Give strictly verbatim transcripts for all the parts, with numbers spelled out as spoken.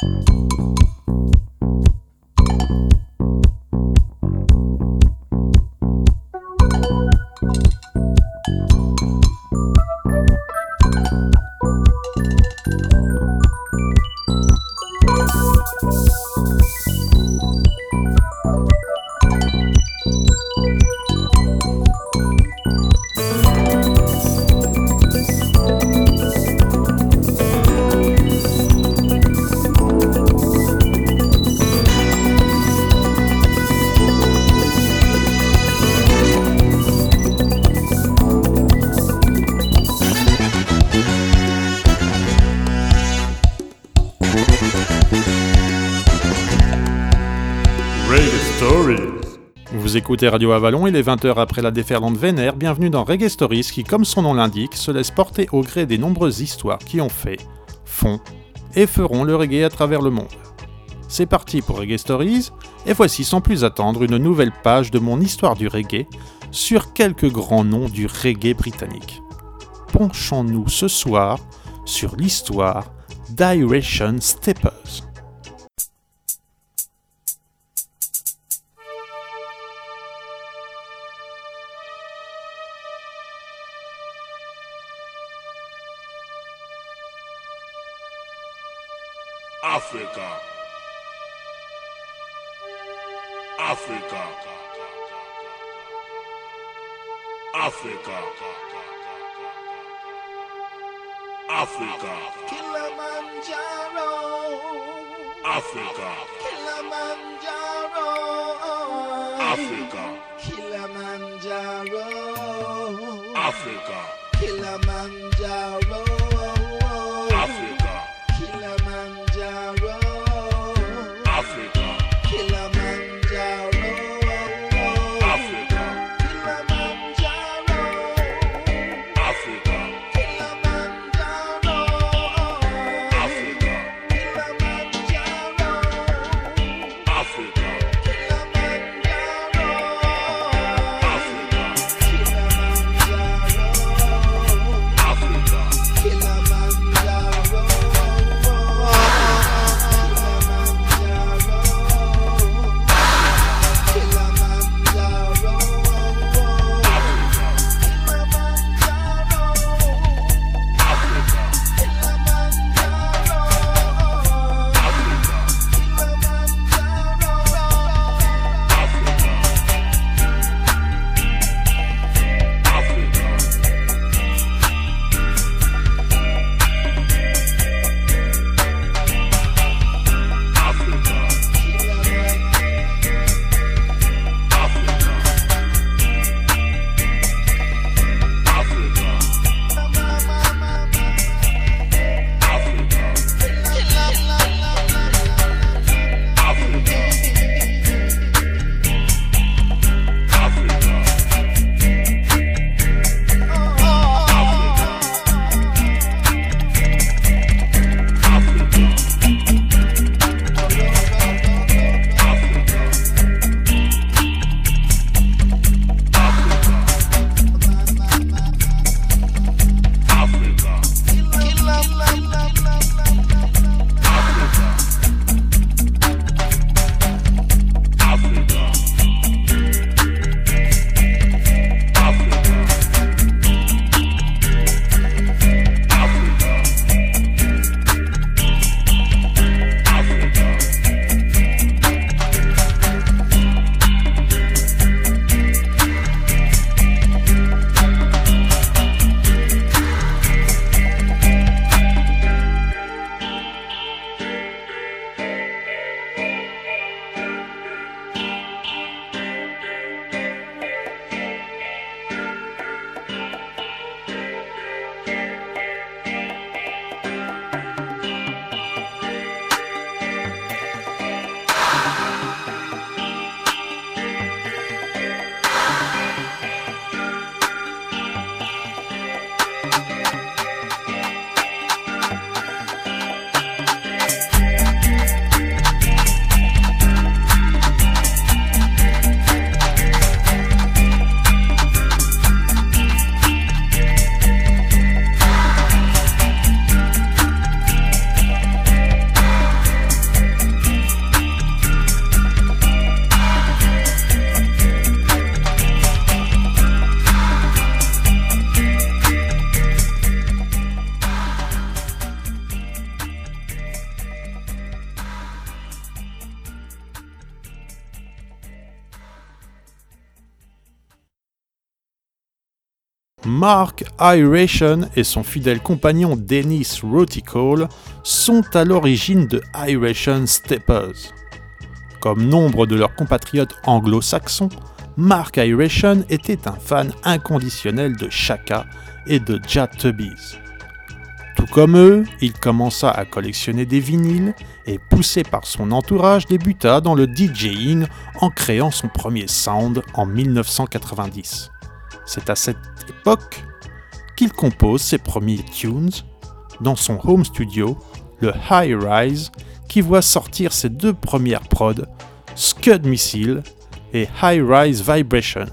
Vous écoutez Radio Avalon, il est vingt heures après la déferlante vénère, bienvenue dans Reggae Stories qui, comme son nom l'indique, se laisse porter au gré des nombreuses histoires qui ont fait, font et feront le reggae à travers le monde. C'est parti pour Reggae Stories, et voici sans plus attendre une nouvelle page de mon histoire du reggae sur quelques grands noms du reggae britannique. Penchons-nous ce soir sur l'histoire d'Iration Steppers. Africa, Africa, Africa, Africa, Kilimanjaro, Africa, Kilimanjaro, Africa, Kilimanjaro, Africa, Kilimanjaro, Africa, Kilimanjaro, Africa, Kilimanjaro, Africa, Kilimanjaro, Africa, Kilimanjaro, Africa, Kilimanjaro, Africa, Kilimanjaro, Africa, Kilimanjaro, Mark Iration et son fidèle compagnon Dennis Ruticle sont à l'origine de Iration Steppers. Comme nombre de leurs compatriotes anglo-saxons, Mark Iration était un fan inconditionnel de Chaka et de Jah Tubbies. Tout comme eux, il commença à collectionner des vinyles et, poussé par son entourage, débuta dans le DJing en créant son premier sound en dix-neuf cent quatre-vingt-dix. C'est à cette époque qu'il compose ses premiers tunes dans son home studio, le High Rise, qui voit sortir ses deux premières prods, Scud Missile et High Rise Vibrations.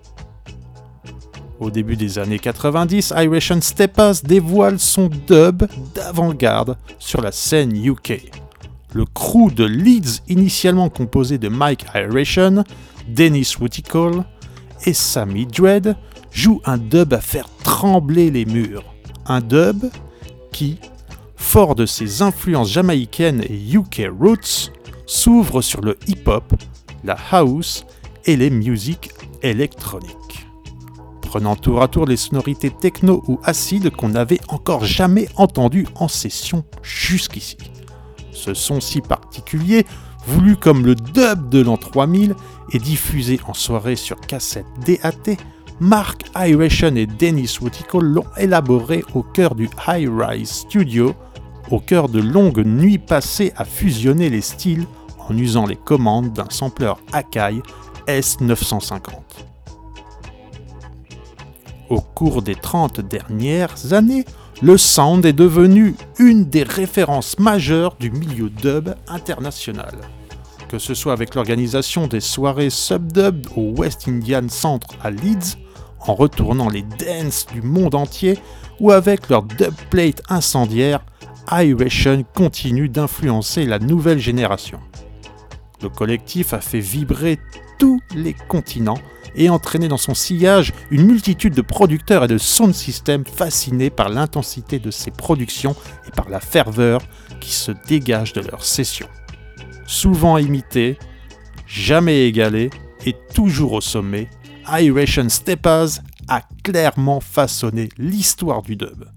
Au début des années quatre-vingt-dix, Iration Steppers dévoile son dub d'avant-garde sur la scène U K. Le crew de Leeds, initialement composé de Mike Iration, Dennis Ruticle et Sammy Dread, joue un dub à faire trembler les murs. Un dub qui, fort de ses influences jamaïcaines et U K roots, s'ouvre sur le hip-hop, la house et les musiques électroniques, prenant tour à tour les sonorités techno ou acides qu'on n'avait encore jamais entendues en session jusqu'ici. Ce son si particulier, voulu comme le dub de l'an trois mille et diffusé en soirée sur cassette D A T, Mark Iration et Dennis Ruticle l'ont élaboré au cœur du High Rise Studio, au cœur de longues nuits passées à fusionner les styles en usant les commandes d'un sampleur Akai S neuf cent cinquante. Au cours des trente dernières années, le sound est devenu une des références majeures du milieu dub international. Que ce soit avec l'organisation des soirées Subdub au West Indian Centre à Leeds, en retournant les dances du monde entier, ou avec leur dubplate incendiaire, Iration continue d'influencer la nouvelle génération. Le collectif a fait vibrer tous les continents et entraîné dans son sillage une multitude de producteurs et de sound systems fascinés par l'intensité de ses productions et par la ferveur qui se dégage de leurs sessions. Souvent imité, jamais égalé et toujours au sommet, Iration Steppers a clairement façonné l'histoire du dub.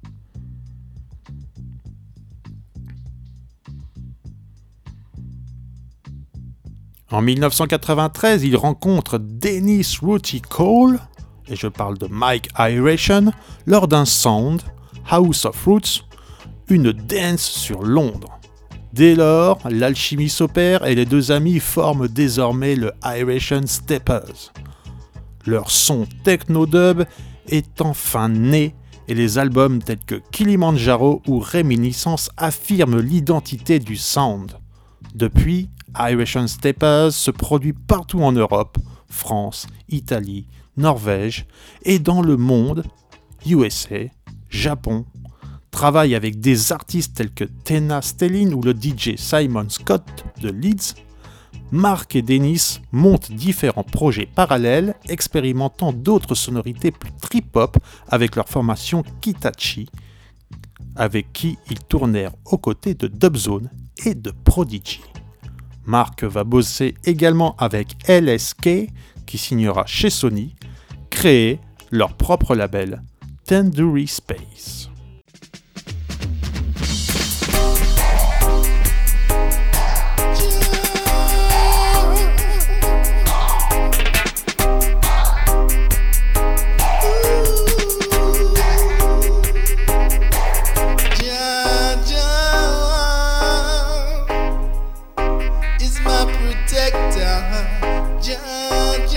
En dix-neuf cent quatre-vingt-treize, il rencontre Dennis Ruticle, et je parle de Mike Iration, lors d'un sound, House of Roots, une dance sur Londres. Dès lors, l'alchimie s'opère et les deux amis forment désormais le Iration Steppers. Leur son techno-dub est enfin né et les albums tels que Kilimanjaro ou Réminiscence affirment l'identité du sound. Depuis, Iration Steppers se produit partout en Europe, France, Italie, Norvège et dans le monde, U S A, Japon, travaille avec des artistes tels que Tena Stellin ou le D J Simon Scott de Leeds. Mark et Dennis montent différents projets parallèles, expérimentant d'autres sonorités plus trip-hop avec leur formation Kitachi, avec qui ils tournèrent aux côtés de Dubzone et de Prodigy. Mark va bosser également avec L S K, qui signera chez Sony, créer leur propre label, Tandoori Space.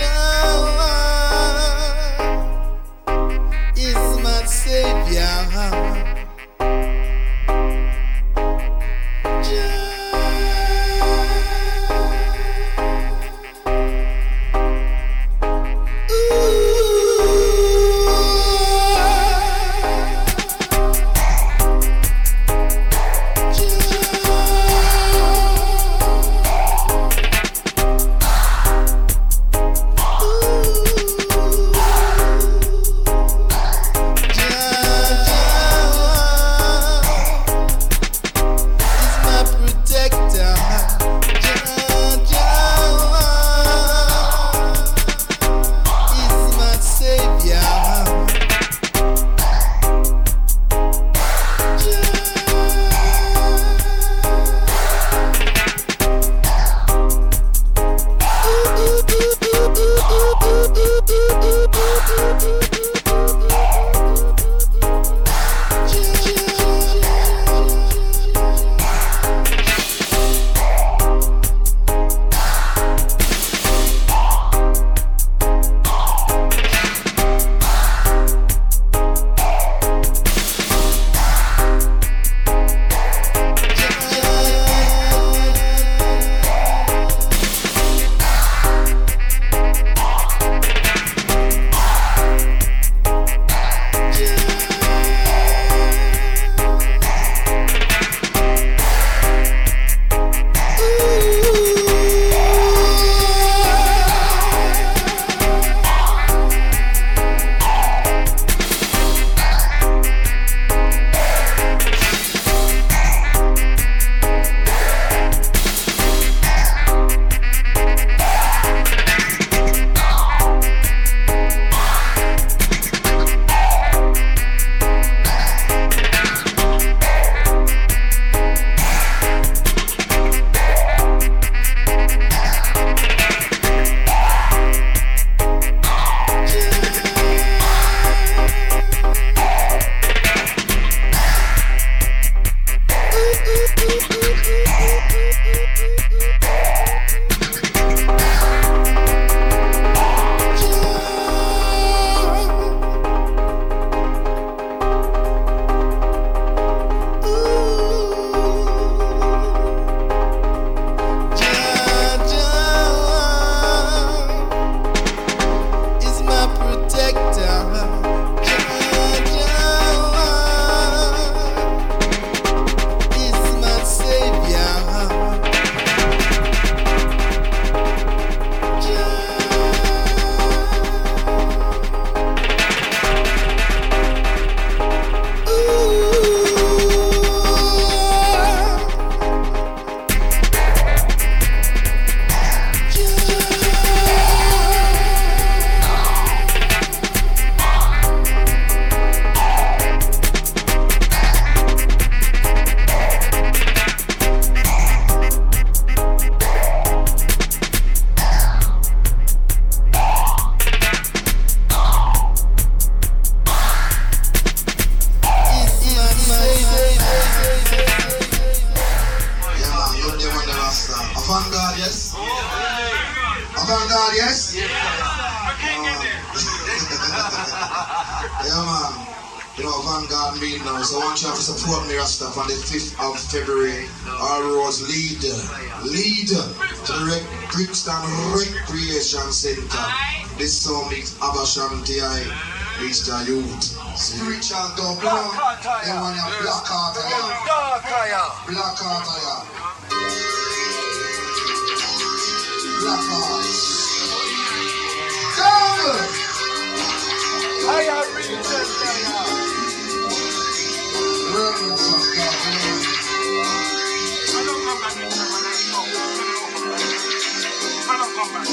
Is my savior. Vanguard, yes? A Vanguard, yes? Yeah, man. You know, Vanguard mean now, so I want you to support me, Rasta, on the fifth of February. All roads lead, lead to the Rec- Brixton Recreation Center. This song makes Abashanti I reach the youth. Spiritual dog, you know, they want your black heart, yeah. Black heart, yeah. Black heart. Come! I am reaching, Reverence of God, I don't come back in time when I know. I don't come back.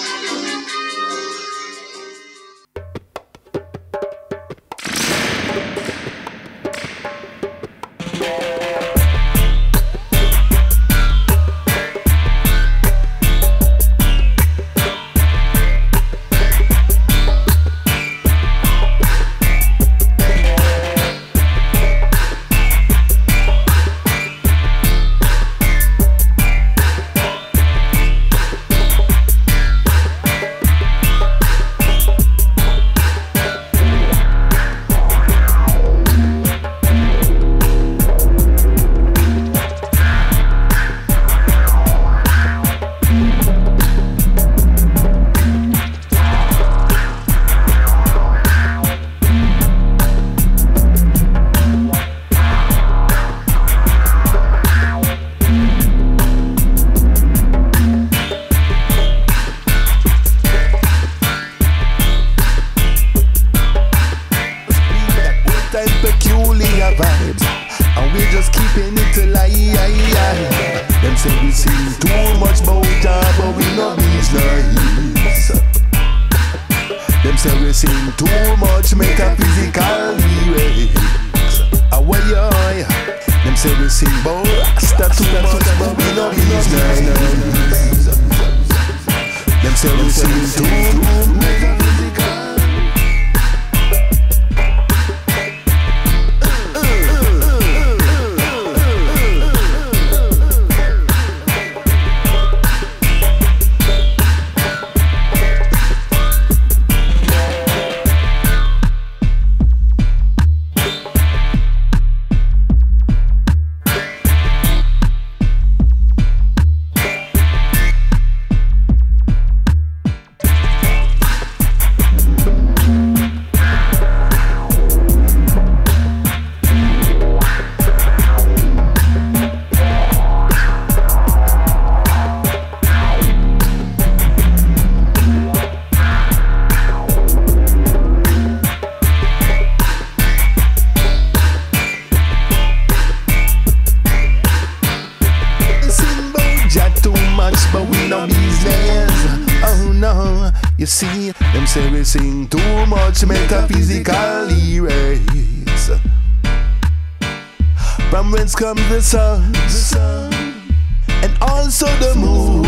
Comes the sun, the sun, and also the moon,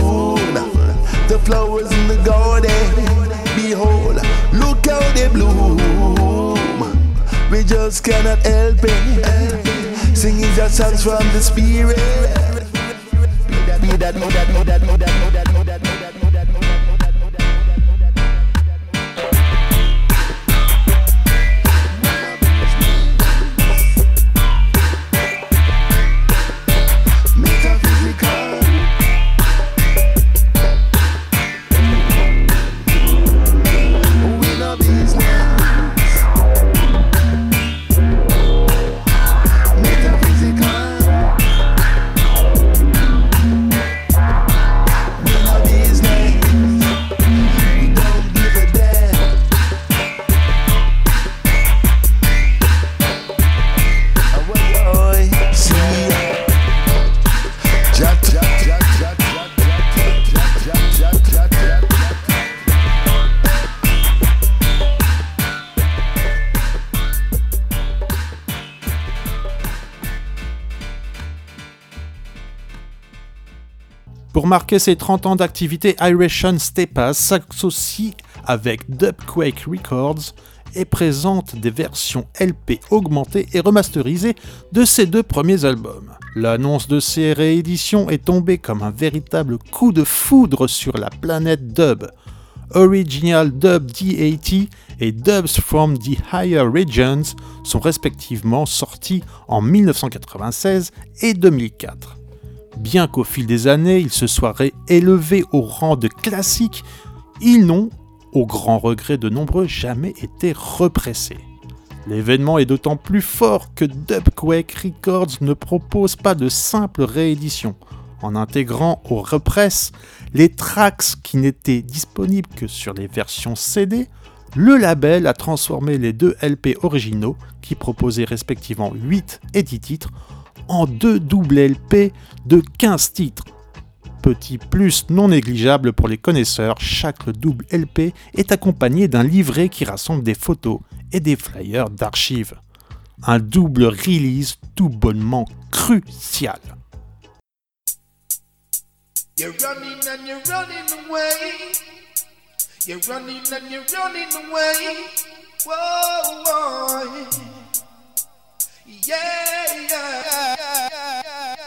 the flowers in the garden. Behold, look how they bloom. We just cannot help it. Singing just songs from the spirit. Be that, know that, know that, know that, know that, know that, know that, know that, know that, know that. Pour marquer ses trente ans d'activité, Iration Stepas s'associe avec Dubquake Records et présente des versions L P augmentées et remasterisées de ses deux premiers albums. L'annonce de ces rééditions est tombée comme un véritable coup de foudre sur la planète dub. Original Dub D quatre et Dubs from the Higher Regions sont respectivement sortis en mille neuf cent quatre-vingt-seize et deux mille quatre. Bien qu'au fil des années, ils se soient élevés au rang de classiques, ils n'ont, au grand regret de nombreux, jamais été repressés. L'événement est d'autant plus fort que Dubquake Records ne propose pas de simple réédition. En intégrant aux represses les tracks qui n'étaient disponibles que sur les versions C D, le label a transformé les deux L P originaux, qui proposaient respectivement huit et dix titres, en deux doubles L P de quinze titres. Petit plus non négligeable pour les connaisseurs, chaque double L P est accompagné d'un livret qui rassemble des photos et des flyers d'archives. Un double release tout bonnement crucial. You're running and you're running away. You're running and you're running away. Whoa, whoa. Yeah, yeah.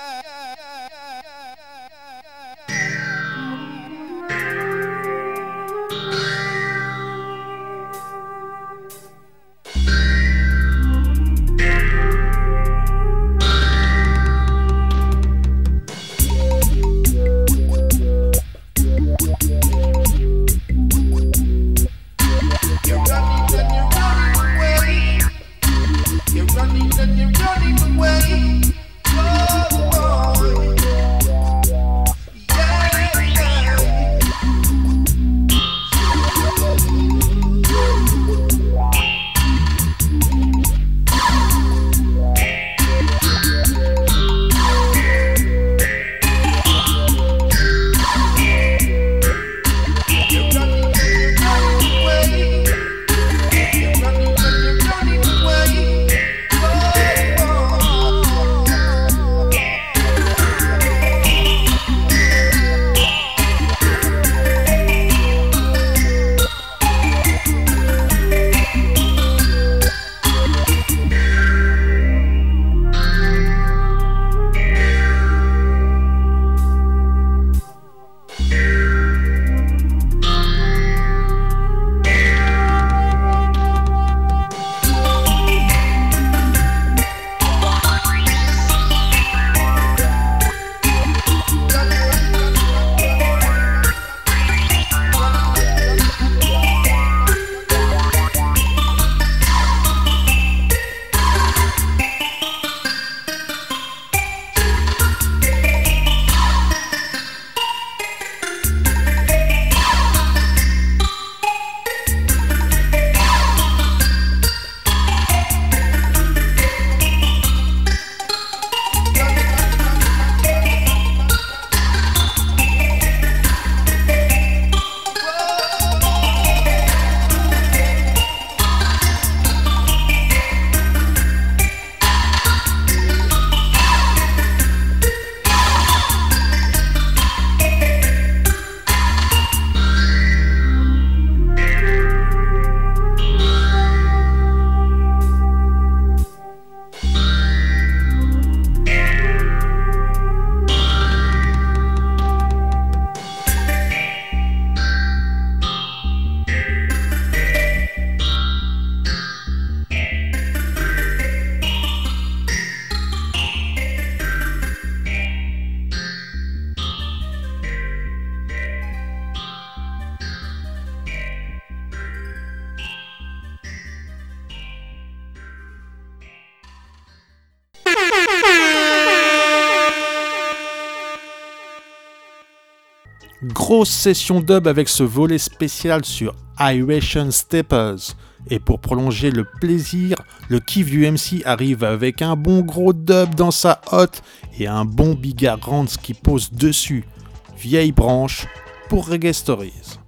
Grosse session dub avec ce volet spécial sur Iration Steppers. Et pour prolonger le plaisir, le kiff du M C arrive avec un bon gros dub dans sa hotte et un bon Bigga Rance qui pose dessus. Vieille branche pour Reggae Stories.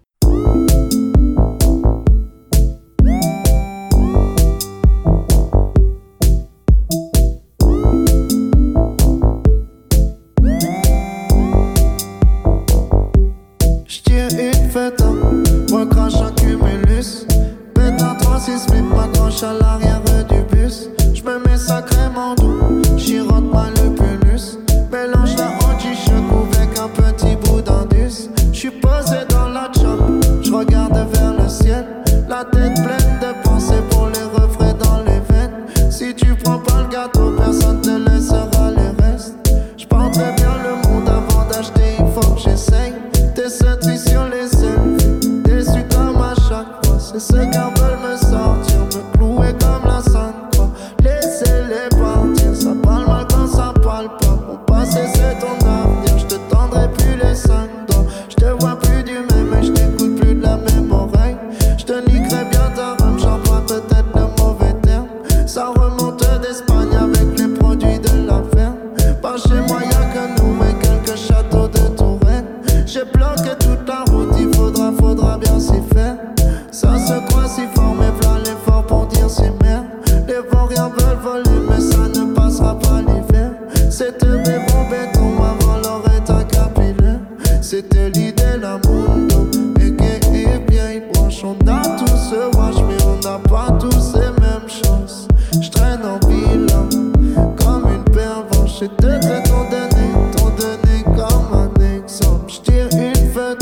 J'tiens une fête, moi crache un cumulus. Maintenant trois Tracy Smith m'accroche à l'arrière du bus. J'me mets sacrément doux, chirote mal le pulus. Mélange la anti-choc avec un petit bout d'indus. J'suis posé dans la chop, j'regarde vers le ciel. La tête pleine de pensées pour les refrains dans les veines. Si tu prends pas le gâteau, personne te laissera les restes. J'porte très bien le monde avant d'acheter, il faut que j'essaye. T'es sorti sur les selfies, déçu comme à chaque fois. C'est ceux qui veulent me sortir, me clouer comme la sainte croix. Laissez-les partir, ça parle mal quand ça parle pas. Mon passé c'est ton avenir, j'te tendrai plus les cinq doigts. J'te vois plus du même et j't'écoute plus de la même oreille. J'te niquerai bien ta rame, j'emploie peut-être de mauvais termes. Ça remonte d'Espagne avec les produits de la ferme. Pas chez moi y'a que nous et quelques châteaux de Touraine. J'ai bloqué toute la route, il faudra, faudra bien s'y faire. Ça se croit si fort, mais plein l'effort pour dire c'est merde. Les vauriens veulent voler, mais ça ne passera pas l'hiver. C'était des bons bétons avant leur état capillaire. C'était l'idée, la mundo, et gay et vieille branche. On a tous ce wash, mais on n'a pas tous les mêmes choses. J'traîne en bilan, comme une pervenche. Et deux traits t'ont donné, t'ont donné comme un exemple. J'tire une fête.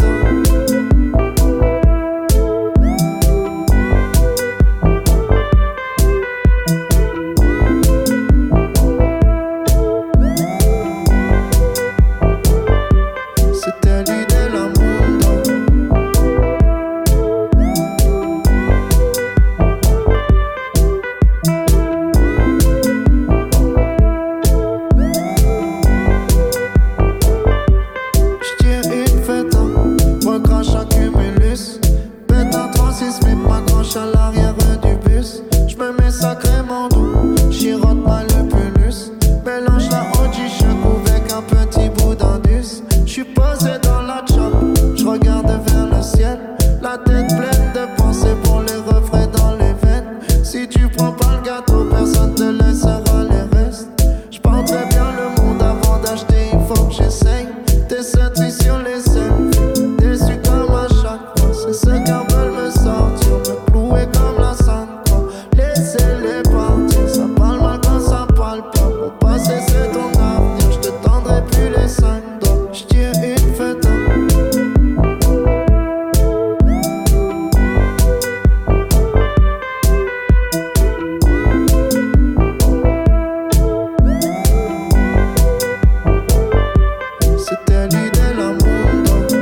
C'était l'idée, la mundo. J'tire une fête, recrache un cumulus. Pète un Tracy Smith m'accroche à l'arrière du bus. J'me mets sacrément doux, chirote mal le pulus. Mélange la anti-choc avec un petit bout d'indus. J'suis posé dans la chop, j'regarde vers le ciel. La tête pleine de pensées pour les refrains dans les veines. Si tu prends pas le gâteau, personne te laissera les restes. J'porte très bien le monde avant d'acheter, il faut que j'essaye. T'es sorti sur les selfies, déçu comme à chaque fois. C'est ceux qui veulent me sortir, me clouer comme la sainte croix. Laissez-les partir, ça parle mal quand ça parle pas. Mon passé c'est ton avenir, j'te tendrai plus les cinq doigts. J'tire une fête. C'était l'idée, la mundo.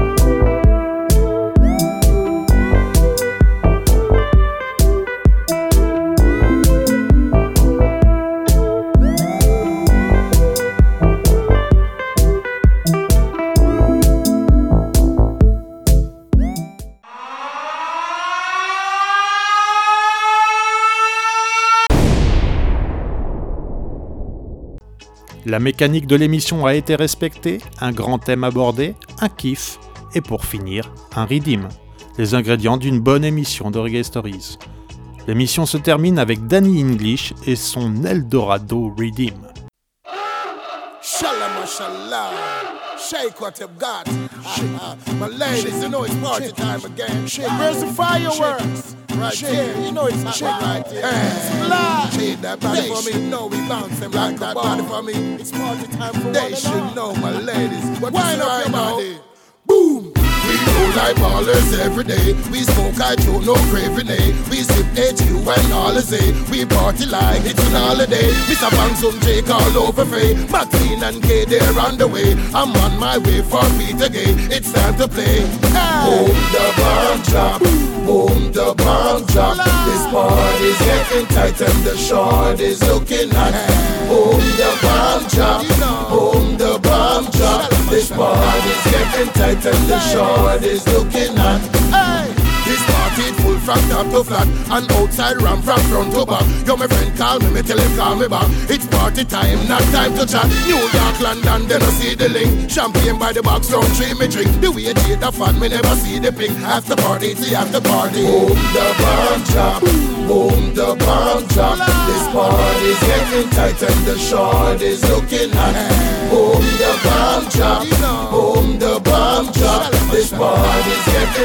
La mécanique de l'émission a été respectée, un grand thème abordé, un kiff, et pour finir, un redeem. Les ingrédients d'une bonne émission de Reggae Stories. L'émission se termine avec Danny English et son Eldorado Redeem. Shalom, mashallah. Shake what you've got. Uh, my ladies, you know it's party time again. Where's the fireworks? Right here, you know it's happening right here. Hey. Shake that body for me, you know we bounce them like that body for me. It's party time for they should know, my ladies. Wind up your body. Boom! We roll like ballers every day. We smoke, I chew, no craving, eh? We sip H Q and all is eh? We party like it's an holiday. Mister Bangsun Jake all over Faye. Maxine and Kay, they're on the way. I'm on my way for Peter Gay. It's time to play. Hey. Boom the bomb drop. Boom the bomb drop. This party's getting tight and the short is looking hot. Boom the bomb drop. Boom the bomb drop. This party's getting tight and the short is looking hot. Hey. This party full from top to flat and outside ram from front to back. Yo, my friend call me, me tell him call me back. It's party time, not time to chat. New York, London, they no see the link. Champagne by the box, round three me drink. The way it the fun, me never see the pink. After party, see after party. Boom the bomb drop, boom the bomb drop. This party's getting tight and the short is looking hot. Boom the bomb drop, boom the bomb drop. This party's getting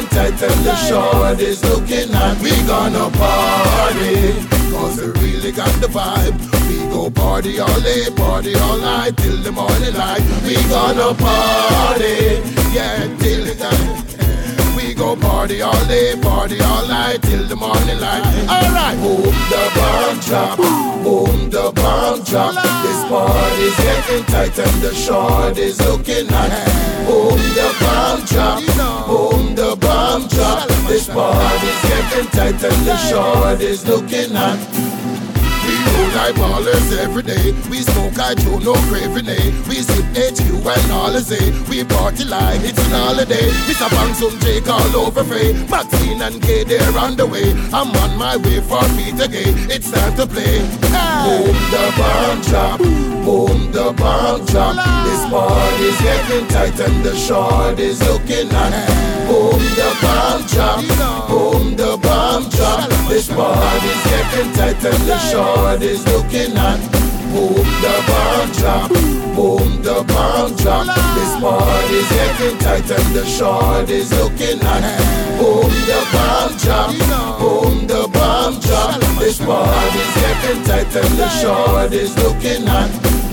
getting tight and the short is looking at. We gonna party, cause we really got the vibe. We go party all day, party all night, till the morning light. We gonna party, yeah, till the time. We go party all day, party all night, till the morning light. Alright, boom the bomb drop, boom the bomb drop. This party's getting tight and the short is looking at. Boom the bomb drop, boom the bomb drop. This party's getting tight and the short is looking at. We roll like ballers every day. We smoke, I do no craving, eh. We sip H Q and all the say. We party like it's an holiday. Mister Bang, some Jake all over Frey. Maxine and Gay, they're on the way. I'm on my way for Peter Gay. It's time to play. Hey. Boom the bomb drop, boom the bomb drop. This party's getting tight and the short is looking at. Boom the bomb drop, boom the bomb drop. This party's getting tight and the short is looking at. Boom the bomb drop, boom the bomb drop. This party's getting tight and the short is looking at. Boom the bomb drop, boom the bomb drop. This party's getting tight and the short is looking at.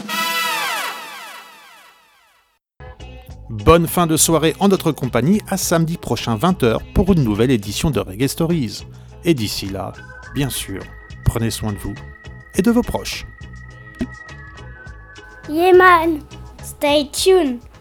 Bonne fin de soirée en notre compagnie, à samedi prochain vingt heures pour une nouvelle édition de Reggae Stories. Et d'ici là, bien sûr, prenez soin de vous et de vos proches. Yeah man, stay tuned.